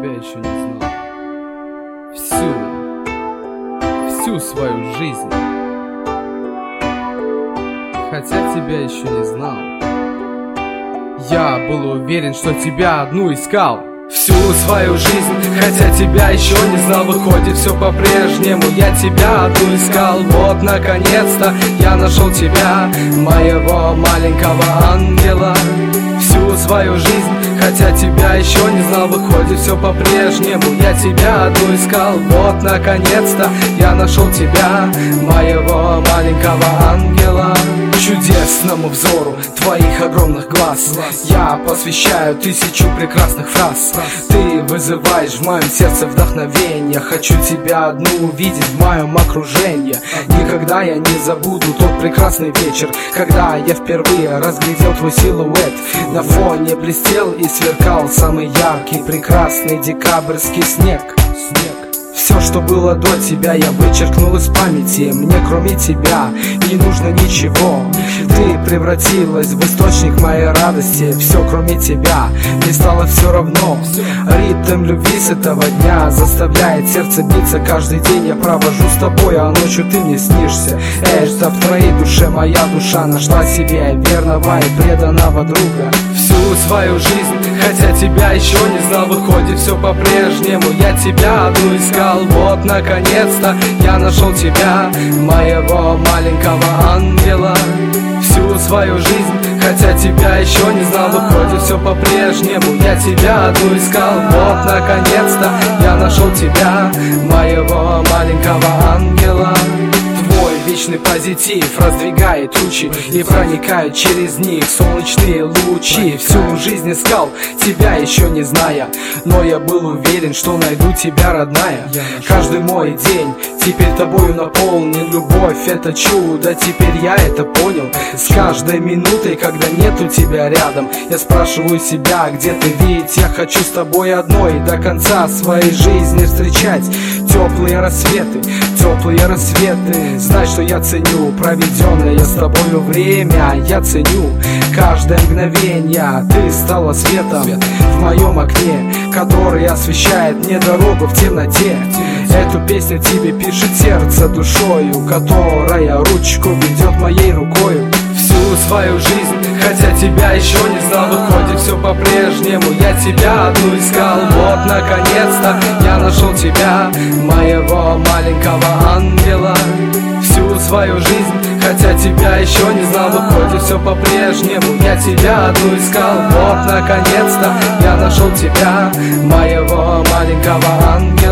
тебя еще не знал. Всю свою жизнь. Хотя тебя еще не знал. Я был уверен, что тебя одну искал. Всю свою жизнь, хотя тебя еще не знал. Выходит, все по-прежнему, я тебя одну искал. Вот, наконец-то, я нашел тебя, моего маленького ангела. Всю свою жизнь, хотя тебя еще не знал. Выходит, все по-прежнему, я тебя одну искал. Вот, наконец-то, я нашел тебя, моего маленького ангела. Чудесному взору твоих огромных глаз я посвящаю 1000 прекрасных фраз. Ты вызываешь в моем сердце вдохновение. Хочу тебя одну увидеть в моем окружении. Никогда я не забуду тот прекрасный вечер, когда я впервые разглядел твой силуэт. На фоне блестел и сверкал самый яркий, прекрасный декабрьский снег. Все, что было до тебя, я вычеркнул из памяти. Мне кроме тебя не нужно ничего. Ты превратилась в источник моей радости. Все, кроме тебя, мне стало все равно. Ритм любви с этого дня заставляет сердце биться. Каждый день я провожу с тобой, а ночью ты мне снишься. Что в твоей душе моя душа нашла себе верного и преданного друга. Всю свою жизнь, хотя тебя еще не знал. Выходит, все по-прежнему, я тебя одну искал. Вот, наконец-то, я нашел тебя, моего маленького ангела. Всю свою жизнь, хотя тебя еще не знал. Выходит, все по-прежнему, я тебя одну искал. Вот, наконец-то, я нашел тебя, моего маленького ангела. Твой вечный позитив раздвигает тучи и проникают через них солнечные лучи. Всю жизнь искал тебя, еще не зная, но я был уверен, что найду тебя, родная. Каждый мой день теперь тобою наполнен. Любовь — это чудо, теперь я это понял. С каждой минутой, когда нету тебя рядом, я спрашиваю себя, где ты, ведь я хочу с тобой одной до конца своей жизни встречать теплые рассветы, теплые рассветы. Знай, что я ценю проведенное с тобою время. Я ценю каждое мгновение. Ты стала светом в моем окне, который освещает мне дорогу в темноте. Эту песню тебе пишет сердце душою, которая ручку ведет моей рукою. Всю свою жизнь, хотя тебя еще не знал. Выходит, все по-прежнему, я тебя одну искал. Вот, наконец-то, я нашел тебя, моего маленького ангела. Всю свою жизнь, хотя тебя еще не знал. Выходит, все по-прежнему, я тебя одну искал. Вот, наконец-то, я нашел тебя, моего маленького ангела.